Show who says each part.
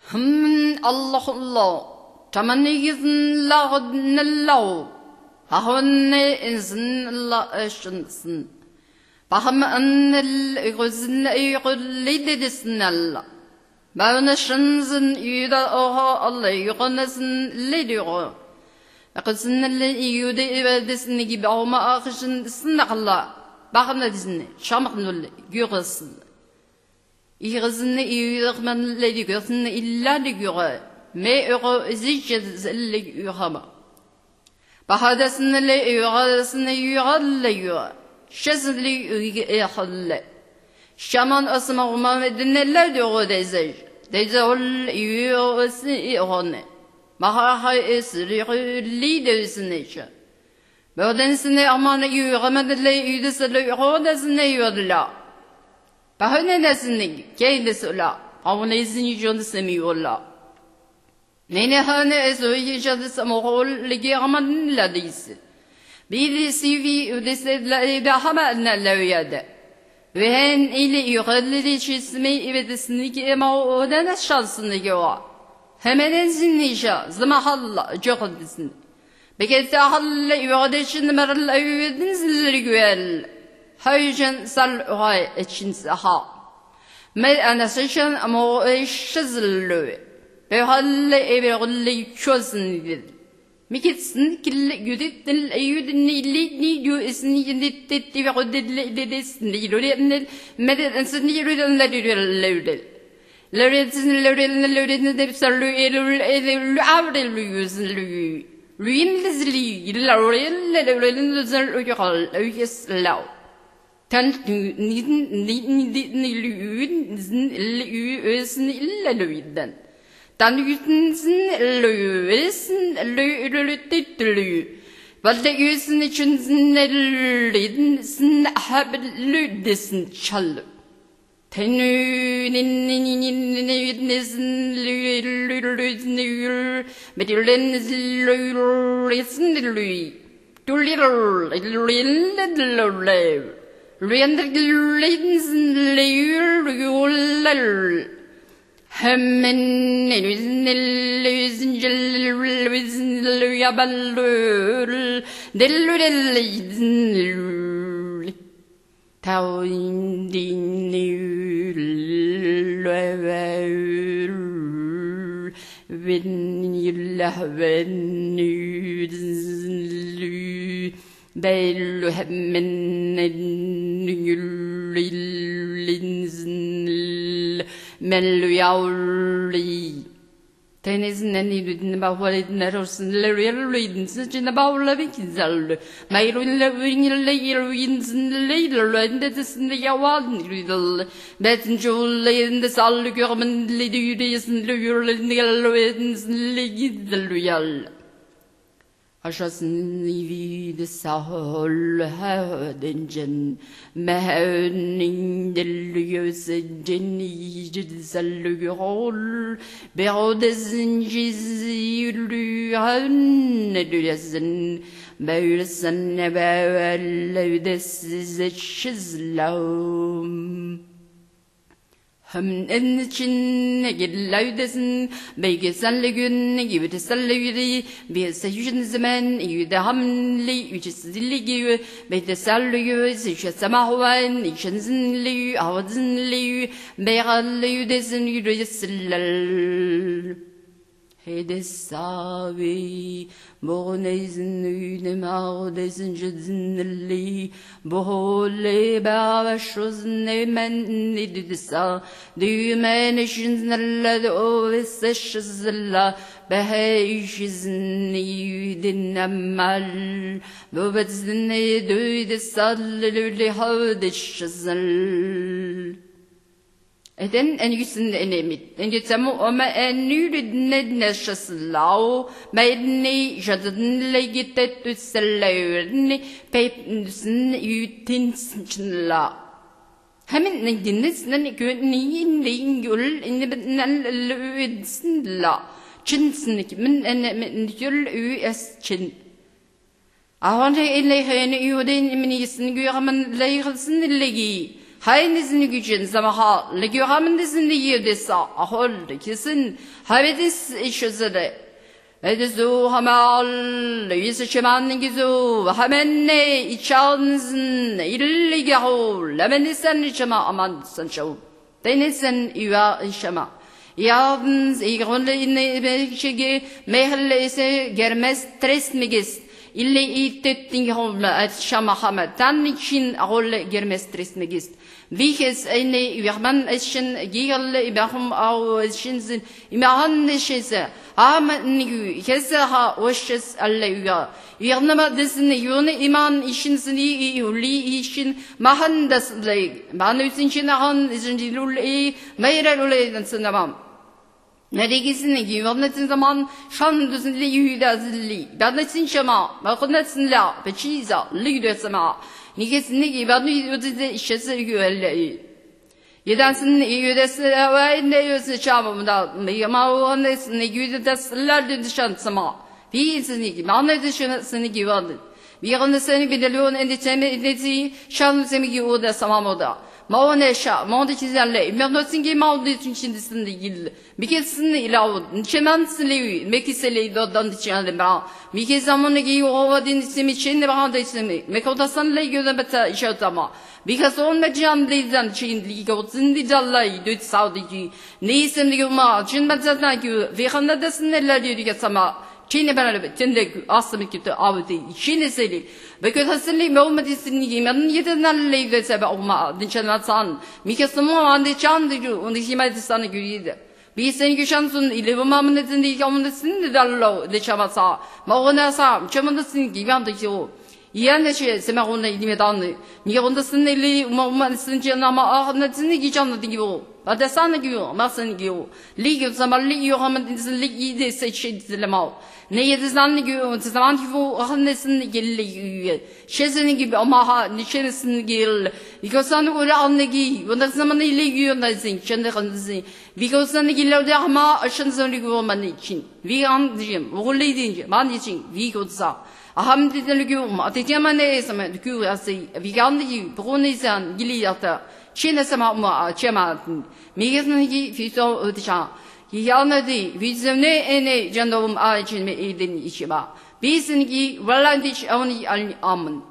Speaker 1: Allah Allah. Tamanigizin lağdnallahu. Bahunne insin Allah eşinsin. Baham annel iguzin igullidesin Allah. Bağına şınzın yüda oha Allah yuğunasın lediyor. Akısın le yüde ibadesin gibi olma akışın sınakla. Bağına dizini şamaknul güğüsün. İğizin yüğmen lediyorsun illa diyor. Me öğü zicez le yuğama. Bahadasın le yuğadasın yuğallıyor. Şezli yuğalle. Şaman asma Muhammed'in neler diyor dezej. Dezol yuğası ihone. Maha esri lidesine işe. Böylesine aman yuğamadle yüdesle yuğadasine yuğadla. Bahane nesine kendisi la. Avun izin yücünü semiyorla. Nene hane esoyişadı samoğul ligi aman ladisi. Bir sivi üdesle bahamanla leviyade. Ve hen ile yuğadlı çizme ibadesini ki ema odan şansını göğa. Hemen enzinişa zamahalla joğadısın. Bekette halla yuğadeşin meralla yuğadın zilleri güel. Haycan sal uhay için saha. Mer anasışan ama o şazıllı. Ve halla evreğulli çözün. Mikitsin kille güdettin eyyudun ni diyor esni yendetti ve güdetli dedesin diyor. Medet ensin diyor lörel. Lörel de sarlı el avrel yüzlü. Lüyinlizli lörelin zar uyal uyeslau. Tan ni lüyün illa lüyden. Dan yüzün lüyüsün lüyülütütlü. Valde yüzün için lüyün hablüdesin çalı. Tenünin nizin lüyülüsün lüyül. Medüleniz lüyülüsün lüy. Tülür lüyülülev. Lüyendürgülüsün lüyülülev. Hemen yüzün yüzün yabalül delülül tavindinül veül venillah venüzlü belü hemen yüllülinzl mellu yavli. Tenizin enidin bavvalidin erorsin leriyeluidin sizin bavla bekizallu. Mayrun levin leyirwinsin leyirlendesin yavaldin ridal. Betin çoğullayın da sallu görmen lidüyesin leyirlen gelwedin leyizallu yal. Aşasın ivide sahol hadencen mehönin delüyöse cenni zallüyol beğodezin cizilü hannedüyesin böylesin nebevellevdesiz eşizlavum. Hem en içine gidilevdesin, belgeselli gün gibi teselli yürü, bir seyircinin zaman yüde hamli, ücetsizli gibi, beteselli yüz, işe semahuven, işenzinli, avazinli, beygalli yüdesin yürüyesiller. Hedesavi, boğunezin üynem ağdezin cedzinli, boğule bağışızın emen nididisa, düğmen eşinzlerle o veseşizla, beheyşizin yüydin emmel, böbezin düyde sallülü havdeşizl. Eden en yüzün enemit. En yüzümü ama en yürüdüne neşasılav. Meyni jadınla gitetü sellerini peypnüsün yütinsin çınla. Hemen neydinesinin gönlüğün deyin gül inibinen lüyedsin la. Çinsini kimin enemin yül üyes çin. Ağanı eleyheyni yüdeyin iminiyesin güyaman leyhılsın illegi. 하이니스니 귀진 사마하 레교하면데스니 이유데사 아홀 기슨 하베디스 이슈즈데 에드수 하말 위스치만 기수 하멘네 이차운슨 일리가호 라멘니산 이차마 아만 산샤우 데니산 이와 이샤마 야븐 이건레 이네 베시게 메헬레세 게르메스 트레스미기스 illi itetting holla shama hama tannikin agolle germestres megist vihes eine wirman eschen gigalle ibahum au eschen imahan neshese am nigu hesa ha washes alle uga wirnama desne yone iman ishin sni uli ishin mahan das le manusin chinahan ishin dilule meirelule dansanamam Nergisini givernetin zaman şandüsünle yühdazli. Bernetin şama, makunetin la, peçiza, ligdesema. Nigesini giverni ödede işesi güvelle. Yedansin yühdesi ve ne yüzü çamamda. Meyama onesini yühdesler dışansama. Biisini gibi, anledişini giverdi. Bir seni bedeliyon endişemi edesi şandüsemi giverdi samamoda. Maonesha, Mondicizelle, Mernosingi Maudicin de Gil, Mikessin Ilaud, Chemansli, Mekisele Dodan Chandra, Mikizamoni over the Simichin around the Simi, Mekotasan Lego the Beta Shotama, because on the Jam Liz Chin Ligo, Cindy Jalai, do it Saudi, Nisim Yuma, Chinbazanaku, Vihana the Snella Sama. Çin'e beraber Çin'de aslında ki avdi Çin'e seli because hasili moment isini men yetenler leyde sebe olma dinçen san mikasımı ande çandı onu himmet sana güriydi bir sen güçansın ile bu mamnetin de yamındasın de dallo de çamasa mağına sa çamındasın gibi amdaki yani şey sema ona ilime danlı niye ondasın ile umansın cenama ahnetin gicanlı gibi o Ada sana gibi masın gibi lige zamanlı yohamın lige de seçi dilema ne yedizanlı gibi zaman gibi ahnesin gelli şezeni gibi ama ha nişenesin gel because öyle anlegi ondan zaman ile yiyonazın kendi kanızın because gillerde ama aşın sonra gibi olman için vi anlayacağım oğullu deyince man için vi kodsa ahamdiden gibi atacağım ne zaman gibi asıl vi anlayı bu neysen giliyata Çin'e sama çema migesnigi fiso ödişa yanadi vizemne ene jandovum a için me edin işima bisingi valandiç avni amın